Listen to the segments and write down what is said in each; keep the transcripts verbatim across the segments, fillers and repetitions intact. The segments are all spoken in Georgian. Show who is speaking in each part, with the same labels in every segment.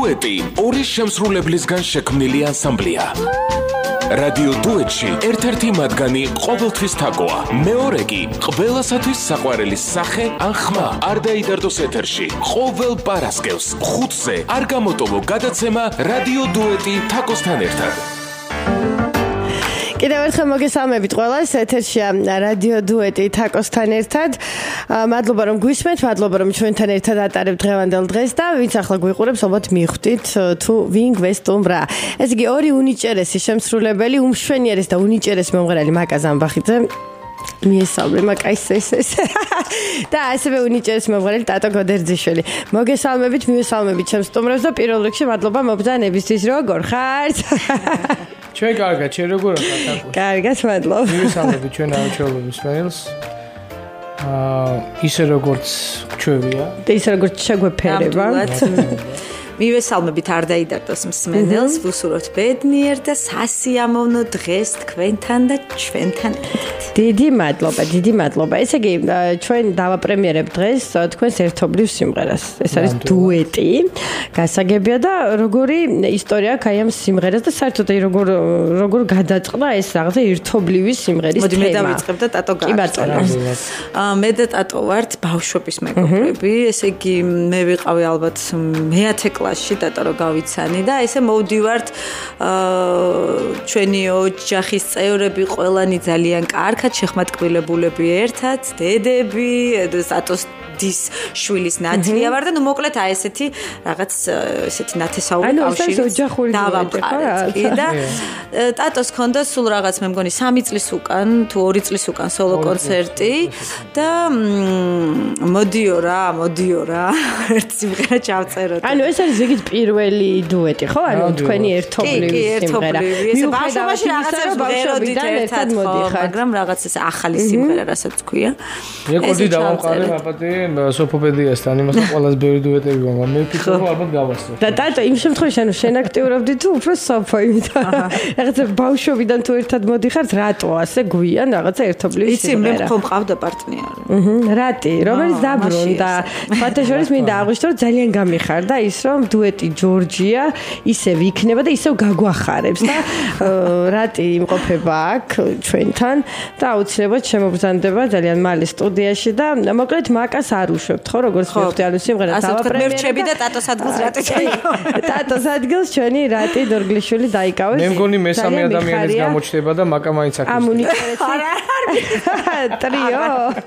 Speaker 1: დუეტი ორი შემსრულებლისგან შექმნილი ანსამბლია. რადიო დუეტში ერთ-ერთი მათგანი ყოველთვის თაკოა, მეორე კი ყველასათვის საყვარელი სახე ან ხმა არ დაიდარდოს ეთერში. ყოველ პარასკევს ხუთზე არ გამოტოვო გადაცემა რადიო დუეტი თაკოსთან ერთად.
Speaker 2: კიდევ ერთხელ მოგესალმებით ყველას, ეთერშია რადიო დუეტი თაკოსთან ერთად. მადლობა რომ გვისმენთ, მადლობა რომ ჩვენთან ერთად ატარებთ დღევანდელ დღეს და ვინც ახლა გვიყურებს, ალბათ მიხვდით თუ ვინ გვესტუმრა. ეს იგი ორი უნიჭერესი შემსრულებელი, უმშვენიერესი და უნიჭერესი მომღერალი მაკა ზამბახიძე. მიესალმე მაკა ის ეს ეს. და ასევე უნიჭერესი მომღერალი ტატო გოდერძიშვილი. მოგესალმებით, მიესალმებით ჩემს სტუმრებს და პირველ რიგში მადლობა მობრძანებისთვის, როგორ ხართ?
Speaker 3: ჩვენ კარგად, შენ როგორ ხარ?
Speaker 2: კარგად, მადლობა.
Speaker 3: მივესალმებით ჩვენ აუჩეულობის მეილს. აა ისე როგორც ჩვევია.
Speaker 2: და ისე როგორც შეგვეფერება.
Speaker 4: მივესალმებით არ დაიდარდოს მსმენელს, ვუსურვებთ ბედნიერ და სასიამოვნო დღეს თქვენთან და ჩვენთან ერთად.
Speaker 2: დიდი მადლობა, დიდი მადლობა. ესე იგი, ჩვენ დავაპრემიერებ დღეს თქვენს ერთობლივ სიმღერას. ეს არის დუეტი. გასაგებია და როგორი ისტორია აქვს აი ამ სიმღერას და საერთოდ აი როგორ როგორ გადაწყდა ეს რაღაცა ერთობლივი სიმღერის თემა.
Speaker 4: მოდი მე დავიწყებ და ტატო გააკეთებს. აა მე და ტატო ვართ ბავშვობის მეგობრები. ესე იგი, მე ვიყავი ალბათ მეათე კლასში ტატო რო გავიცანი და ესე მოვდივართ აა ჩვენი ოჯახის წევრები ყველანი ძალიან კარგად შეხმატკბილებულები ერთად, დედები, ტატოს დის შვილის ნათლია ვარ და ნუ მოკლედ აი ესეთი რაღაც ესეთი ნათესაური კავშირი დავამყარეთ კი და ტატოს ქონდა სულ რაღაც მე მგონი სამი წლის უკან თუ ორი წლის უკან სოლო კონცერტი და მოდიო რა მოდიო რა ერთ სიმღერა ჩავწეროთ.
Speaker 2: ანუ ეს არის ზოგადად პირველი დუეტი ხო? ანუ თქვენი ერთობლივი სიმღერა.
Speaker 4: ესე ბავშვობაში რაღაცებს ვღეროდით ერთად მოდიხარ, მაგრამ რაღაც ეს ახალი სიმღერა რასაც ქვია.
Speaker 3: რეკორდი დავამყარე აპატი სოფოპედიასთან იმასთან ყველაზე ბევრი დუეტები ვამბობ. მე ვფიქრობ ალბათ გავასწრო.
Speaker 2: და ტატო იმ შემთხვევაში ანუ შენ აქტიურობდი თუ უფრო სოფო იმიტომ რაღაცა ბავშვობიდან თუ ერთად მოდიხართ რატო ასე გვიან რაღაცა ერთობლივი
Speaker 4: სიმღერა. იცი მე მხოლოდ მყავდა პარტნიორი.
Speaker 2: აჰა რატი რომელიც დაბრუნდა. ფათაშორის მინდა აღვნიშნო რომ ძალიან გამიხარდა ის რომ დუეტი ჯორჯია ისევ იქნება და ისევ გაგვახარებს და რატი იმყოფება აქ ჩვენთან და აუცილებლად შემოგზანდება ძალიან მალე სტუდიაში და მოკლედ მაკას არ უშვებთ ხო როგორც მივხვდი ანუ სიმღერას დავაპრემიერებ.
Speaker 4: მე რჩები და ტატოს ადგილს რატი დაიკავე.
Speaker 2: ტატოს ადგილს ჩვენი რატი დორგლიშვილი დაიკავეს.
Speaker 3: მე მგონი მესამე ადამიანის გამოჩნდება და მაკა მაინც აქ.
Speaker 2: ამუნიჭერეთი. ტრიო.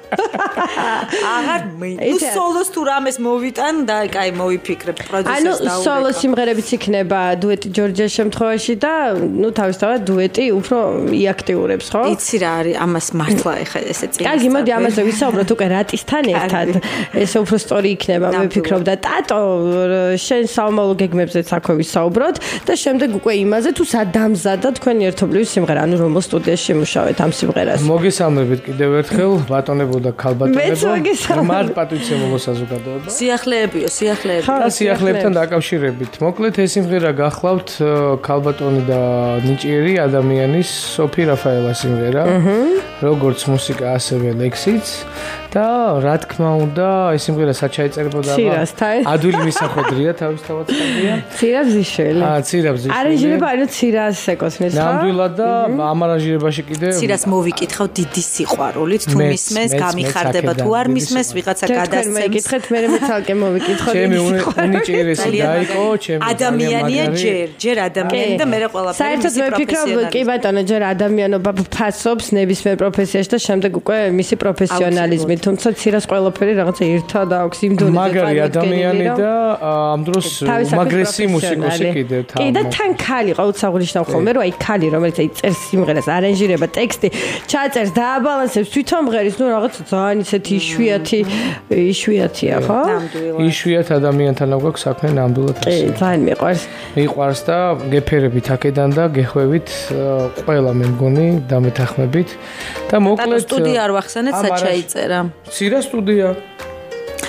Speaker 4: აღარ მე. ნუ სოლოს თუ რამეს მოვიტან და კაი მოვიფიქრებ პროდიუსერს და
Speaker 2: ანუ სოლო სიმღერებიც იქნება დუეტი ჯორჯიას შემთხვევაში და ნუ თავისთავად დუეტი უფრო იაქტიურებს ხო?
Speaker 4: იცი რა არის ამას მართლა ეხა ესე წინ.
Speaker 2: კარგი მოდი ამაზე ვისაუბროთ უკვე რატისთან ერთად. ესე უფრო სწორი იქნება მე ვფიქრობ და ტატო შენ საომალო გეგმებზეც აქვე ვისაუბროთ და შემდეგ უკვე იმაზე თუ სადამზადა თქვენი ერთობლივი სიმღერა ანუ რომელ სტუდიაში შემუშავეთ ამ სიმღერას.
Speaker 3: მოგესალმებით კიდევ ერთხელ ბატონებო და ქალბატონებო. მარ პატივცემულო საზოგადოება.
Speaker 4: სიახლეებიო, სიახლეები.
Speaker 3: ხა სიახლეებთან დაკავშირებით. მოკლედ ეს სიმღერა გახლავთ ქალბატონი და ნიჭიერი ადამიანის სოფი რაფაელას სიმღერა. როგორც მუსიკა ასევე ლექსიც და რა თქმა უნდა ეს სიმღერა საჩაიწერებოდა ადვილი მისახვედრია თავისთავად ხადია.
Speaker 2: ცირაბზიშვილი.
Speaker 3: აა ცირაბზიშვილი.
Speaker 2: არანჟირება ანუ ცირას ეკოსმეს ხო?
Speaker 3: ნამდვილად და ამ არანჟირებაში კიდე
Speaker 4: ცირას მოვიკითხავ დიდი სიყვარულით თუ მისმენს გამიხარდება თუ არ მისმენს ვიღაცა გადასცემს.
Speaker 2: თქვენ მეკითხეთ მე მე ცალკე მოვიკითხო.
Speaker 3: ჩემი უნიჭიერესი დაიკო ჩემი
Speaker 4: ადამიანია ჯერ ჯერ ადამიანი და მე ყველაფერი
Speaker 2: საერთოდ მე ვფიქრობ კი ბატონო ჯერ ადამიანობა ფასობს ნებისმიერ პროფესიაში და შემდეგ უკვე მისი პროფესიონალიზმი თუმცა ცირას ყველაფერი რაღაცა ერთად აქვს იმ დონეზე
Speaker 3: მაგარი ადამიანი და ამ დროს უმაგრესი მუსიკოსი კიდევ თან.
Speaker 2: კი და თან ქალი ყავთ აღნიშნავ ხოლმე რომ აი ქალი რომელიც აი წერს სიმღერას არანჟირება ტექსტი ჩაწერს დააბალანსებს თვითონ მღერის ნუ რაღაც ძალიან ისეთი იშვიათი იშვიათია ხო?
Speaker 3: იშვიათ ადამიანთან აქვს საქმე ნამდვილად
Speaker 2: ასე. კი ძალიან მიყვარს.
Speaker 3: მიყვარს და გეფერებით აქედან და გეხვევით ყველა მე მგონი დამეთანხმებით და მოკლედ
Speaker 4: სტუდია არ ვახსენეთ საჩაიწერა.
Speaker 3: ცირა სტუდია.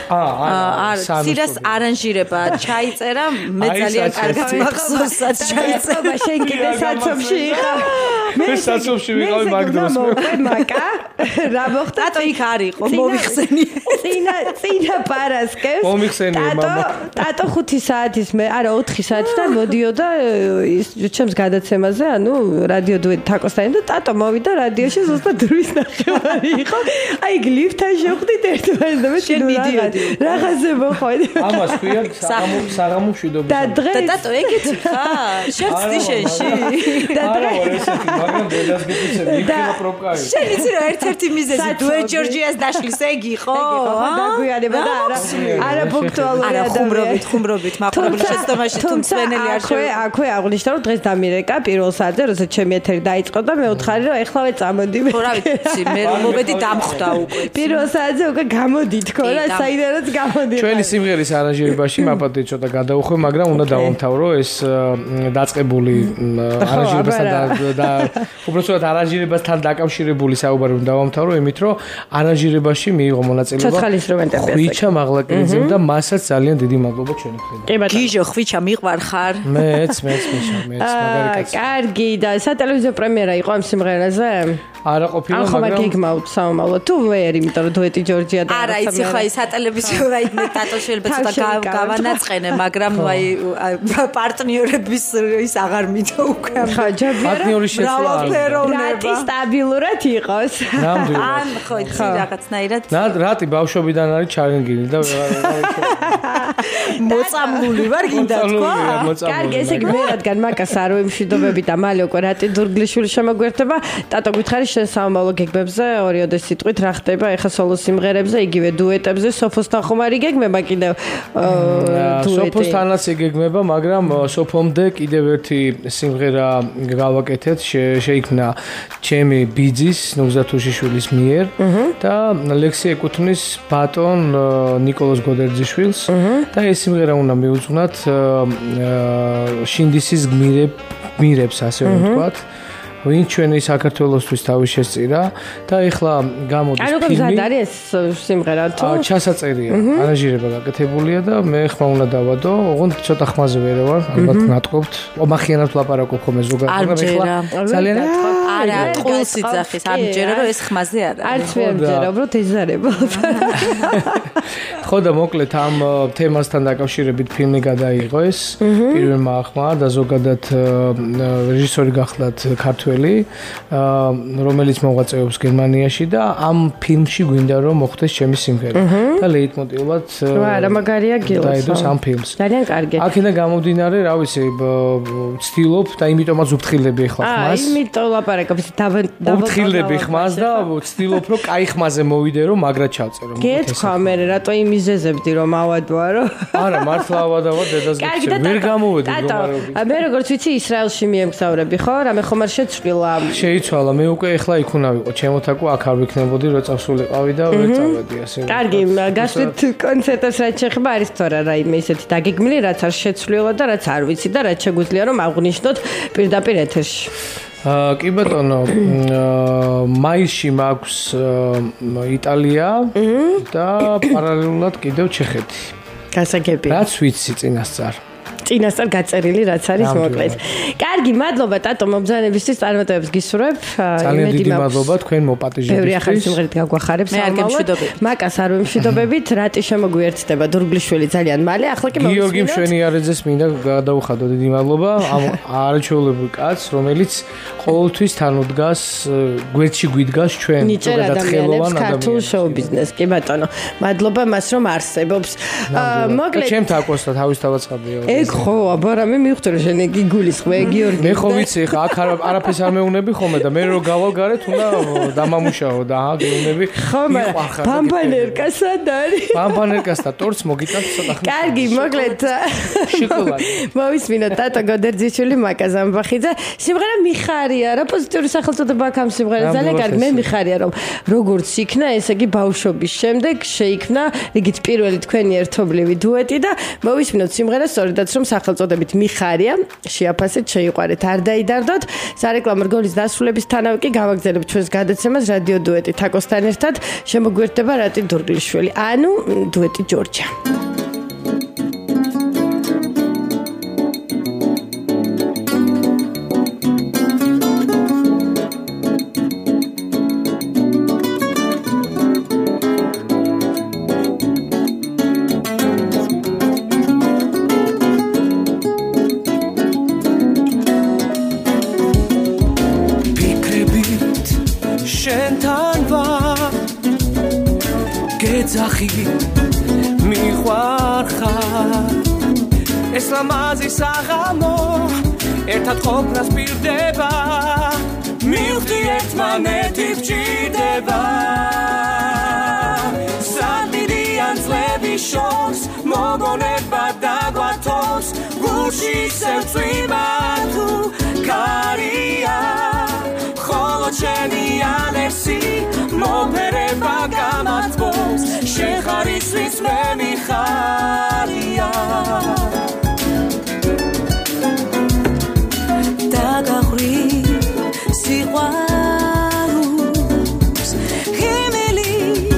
Speaker 3: აა
Speaker 4: სირას არანჟირება ჩაიწერა მე ძალიან კარგად მახსოვსად ჩაიწერა
Speaker 2: შენ კიდე საცობში იყავ
Speaker 3: მე საცობში ვიყავი მაგ დროს
Speaker 2: მაკა რა მოხდა
Speaker 4: ტატო იქ არ იყო მომიხსენი
Speaker 2: წინა წინა პარასკევს
Speaker 3: მომიხსენი მამა
Speaker 2: ტატო ხუთი საათის მე არა ოთხი საათიდან მოდიოდა ის ჩემს გადაცემაზე ანუ რადიო დუეტი თაკოსთან და ტატო მოვიდა რადიოში ზუსტად დროის ნახევარი იყო აი გლიფთან შევხვდით ერთმანეთს და მე შენ მიდიოდი რაღაცე მოხვედი
Speaker 3: ამას ქვია საღამო მშვიდობა
Speaker 2: და დღეს
Speaker 4: ტატო ეგეთი ხარ შევწდი შენში
Speaker 3: და დღეს მაგრამ დედას გიწევი იქნება პროკაი
Speaker 4: შენ იცი რა ერთ-ერთი მიზეზი დუეტ ჯორჯიას დაშლის ეგ იყო
Speaker 2: ხო დაგვიანება და არა არა პუნქტუალური
Speaker 4: არა ხუმრობით ხუმრობით მაყურებელი შეცდომაში თუ მწვენელი არ
Speaker 2: შევა აქვე აღნიშნა რომ დღეს დამირეკა პირველ საათზე როცა ჩემი ეთერი დაიწყო და მე ვთხარი რომ ეხლავე წამოდი
Speaker 4: ხო რა ვიცი მე რომ მოვედი დამხვდა უკვე
Speaker 2: პირველ საათზე უკვე გამოდი თქო რა საიდანაც გამოდი
Speaker 3: ჩვენი სიმღერის არანჟირებაში მაპატი ცოტა გადაუხვე მაგრამ უნდა დავამთავრო ეს დაწყებული არანჟირებასთან და უბრალოდ არანჟირებასთან დაკავშირებული საუბარი უნდა დავამთავრო იმით რომ არანჟირებაში მიიღო მონაწილეობა
Speaker 2: ცოცხალ ინსტრუმენტებია
Speaker 3: ხვიჩა მაღლაკელიძემ და მასაც ძალიან დიდი მადლობა ჩვენი მხრიდან
Speaker 4: გიჟო ხვიჩა მიყვარ ხარ
Speaker 3: მეც მეც მეშა მეც მაგარი კაცი
Speaker 2: კარგი და სატელევიზიო პრემიერა იყო ამ სიმღერაზე
Speaker 3: არა ყოფილა
Speaker 2: მაგრამ ახლა გიგმაუთ საომალო თუ ვერ იმიტომ რომ დუეტი ჯორჯია და
Speaker 4: არა იცი ხო აი სატელევიზიო რაიმე ტატო შეიძლება ცოტა გავანაწყენე მაგრამ აი პარტნიორების ის აღარ მითო უკვე
Speaker 2: ხა ჯობია
Speaker 3: პარტნიორის შეცვლა
Speaker 2: რატი სტაბილურად იყოს
Speaker 4: ან ხო იცი რაღაცნაირად
Speaker 3: რატი ბავშვობიდან არის ჩარენგილი და
Speaker 4: მოწამლული ვარ გინდა თქვა
Speaker 2: კარგი ესე იგი მე რადგან მაკას არ ვიმშვიდობები და მალე უკვე რატი დურგლიშვილი შემოგვერთება ტატო გითხარი შენ საომალო გეგმებზე ორიოდე სიტყვით რა ხდება ეხა სოლო სიმღერებზე იგივე დუეტებზე სოფოსთან ხომ არ იგეგმება კიდევ დუეტი
Speaker 3: სოფოსთანაც იგეგმება მაგრამ სოფომდე კიდევ ერთი სიმღერა გავაკეთეთ შეიქმნა ჩემი ბიძის ნუგზათუშიშვილის მიერ და ლექსი ეკუთვნის ბატონ ნიკოლოზ გოდერძიშვილს და ეს სიმღერა უნდა მიუძღვნათ შინდისის გმირებს ასე ვთქვათ ვინ ჩვენი საქართველოსთვის თავის შესწირა და ეხლა გამოდის
Speaker 2: ფილმი. ანუ გზად არის ეს სიმღერა თუ?
Speaker 3: ჩასაწერია, არანჟირება გაკეთებულია და მე ხმა უნდა დავადო, ოღონდ ცოტა ხმაზე ვერ ვარ, ალბათ ნატყობთ. ომახიანად ვლაპარაკობ ხოლმე ზოგადად ეხლა ძალიან
Speaker 4: არა, ყულს იძახის, არ მჯერა რომ ეს ხმაზე არა.
Speaker 2: არც ვერ მჯერა, უბრალოდ ეზარებოდ.
Speaker 3: ხო და მოკლედ ამ თემასთან დაკავშირებით ფილმი გადაიღო ეს პირველმა ახმა და ზოგადად რეჟისორი გახლდათ ქართველი რომელიც მოღვაწეობს გერმანიაში და ამ ფილმში გვინდა რომ მოხდეს ჩემი სიმღერა და ლეიტმოტივად
Speaker 2: რა მაგარია გილოს
Speaker 3: დაედოს ამ ფილმს
Speaker 2: ძალიან კარგი
Speaker 3: აქედან გამომდინარე რა ვიცი ვცდილობ და იმიტომაც ვფრთხილები ახლა ხმას
Speaker 2: აი იმიტომ ლაპარაკობ
Speaker 3: ვფრთხილები ხმას და ვცდილობ რომ კაი ხმაზე მოვიდე რომ მაგრად ჩავწერო
Speaker 2: გეთქვა მე რატო იმიზეზებდი რომ ავადვა რომ
Speaker 3: არა მართლა ავადავა დედას გიჩვენ ვერ გამოვედი
Speaker 2: რომ მე როგორც ვიცი ისრაელში მიემგზავრები ხო რამე ხომ არ შეცვლილა
Speaker 3: შეიცვალა მე უკვე ეხლა იქ უნდა ვიყო ჩემოთაკო აქ არ ვიქნებოდი რომ წავსულიყავი და ვერ წავედი ასე
Speaker 2: კარგი გასვით კონცერტებს რაც შეხება არის თორა რაიმე ისეთი დაგეგმილი რაც არ შეცვლილა და რაც არ ვიცი და რაც შეგვიძლია რომ აღვნიშნოთ პირდაპირ ეთერში
Speaker 3: კი ბატონო მაისში მაქვს იტალია და პარალელურად კიდევ ჩეხეთი
Speaker 2: გასაგებია
Speaker 3: რაც ვიცი წინასწარ
Speaker 2: წინასწარ გაწერილი რაც არის მოკლედ. კარგი, მადლობა ტატო მომბრძანებისთვის წარმატებებს გისურვებ.
Speaker 3: ძალიან დიდი მადლობა თქვენ მოპატიჟებისთვის.
Speaker 2: ბევრი ახალი სიმღერით გაგვახარებს.
Speaker 4: მე არ გემშვიდობები.
Speaker 2: მაკას არ ვემშვიდობებით, რატი შემოგვიერთდება დურგლიშვილი ძალიან მალე. ახლა კი
Speaker 3: მოვისმინოთ. გიორგი მშვენიარეძეს მინდა გადაუხადო დიდი მადლობა ამ არაჩვეულებრივ კაცს, რომელიც ყოველთვის თან უდგას, გვერდში გვიდგას ჩვენ
Speaker 2: ზოგადად ხელოვან ადამიანს. ქართულ შოუ ბიზნესს. კი ბატონო. მადლობა მას რომ არსებობს.
Speaker 3: მოკლედ ჩემ თაკოსთან თავისთავად ცხადია.
Speaker 2: ეგ ხო, აბარა მე მივხვდი რომ შენ იგი გულისხმე გიორგი.
Speaker 3: მე ხო ვიცი ხა აქ არაფერს არ მეუნები ხოლმე და მე რო გავალ გარეთ უნდა დამამუშაო და აა გეუნები.
Speaker 2: ხო, ბამბანერკა სად არის?
Speaker 3: ბამბანერკას და ტორტს მოგიტანთ ცოტა ხნით.
Speaker 2: კარგი, მოკლედ.
Speaker 3: შოკოლადი.
Speaker 2: მოვისმინოთ ტატო გოდერძიშვილი მაკა ზამბახიძე. სიმღერა მიხარია რა პოზიტიური სახელწოდება აქვს ამ სიმღერას. ძალიან კარგი, მე მიხარია რომ როგორც იქნა, ესე იგი ბავშვობის შემდეგ შეიქმნა რიგით პირველი თქვენი ერთობლივი დუეტი და მოვისმინოთ სიმღერას სწორედაც რომ სახელწოდებით მიხარია, შეაფასეთ, შეიყვარეთ, არ დაიდარდოთ. სარეკლამო რგოლის დასრულებისთანავე კი გავაგზავნებთ ჩვენს გადაცემას რადიო დუეტი თაკოსთან ერთად. შემოგვიერთდება რატი დურგლიშვილი, ანუ დუეტი ჯორჯა.
Speaker 5: გეძახი მიყვარხარ ეს ლამაზი საღამო ერთად ყოფნას პირდება მივხვდი ერთმანეთი ვჭირდება სადიდიან წლების შორს მოგონება დაგვართოს გულში ისევ წვიმა თუ კარია ხოლო ჩემი ალერსი მოფერება გამართბობს შეხარისთვის მე მიხარია დაგახვრი სიყვარულს ხიმელი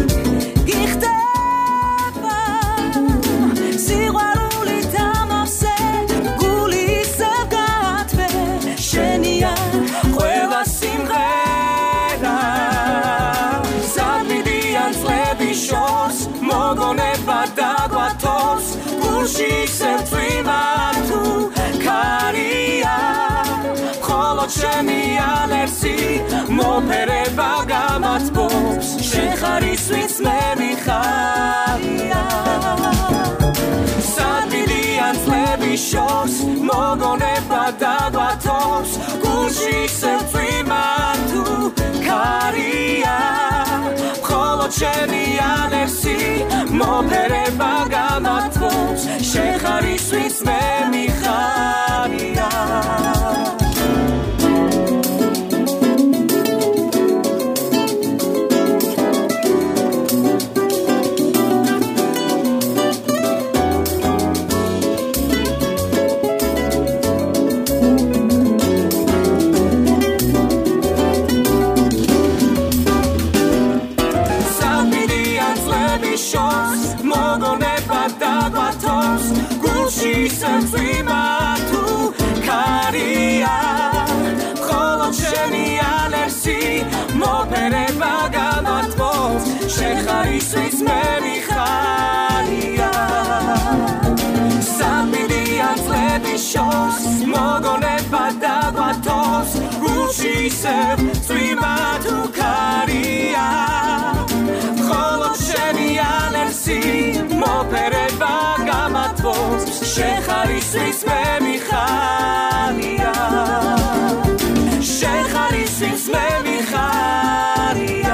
Speaker 5: გიხდება სიყვარული დამავსე გული ისევ გაათვე შენია ყველა სიმღერა სადიდიან წლების შორს მოგონება დაგვართოს გულში ისევ წვიმა თუ კარია ხოლო ჩემი ალერსი მოფერება გამართბობს შეხარისთვის მე მიხარია სადიდიან წლების შორს მოგონება დაგვართოს გულში ისევ წვიმა თუ კარია ხოლო ჩემი ალერსი მოფერება გამართბობს შეხარისთვის მე მიხარია წვიმა თუ კარია ხოლო ჩემი ალერსი მოფერება გამართბობს შეხარისთვის მე მიხარია სადიდიან წლების შორს მოგონება დაგვართოს გულში ისევ წვიმა თუ კარია ხოლო ჩემი ალერსი მოფერება გამართბობს შეხარისთვის მე მიხარია შეხარისთვის მე მიხარია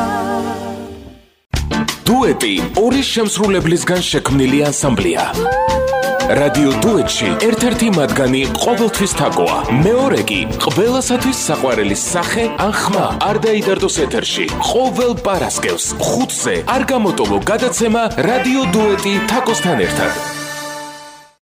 Speaker 1: დუეტი ორი შემსრულებლისგან შექმნილი ანსამბლია რადიო დუეტში ერთ-ერთი მათგანი ყოველთვის თაკოა მეორე კი ყველასათვის საყვარელი სახე ან ხმა არ დაიდარდოს ეთერში ყოველ პარასკევს ხუთზე არ გამოტოვო გადაცემა რადიო დუეტი თაკოსთან ერთად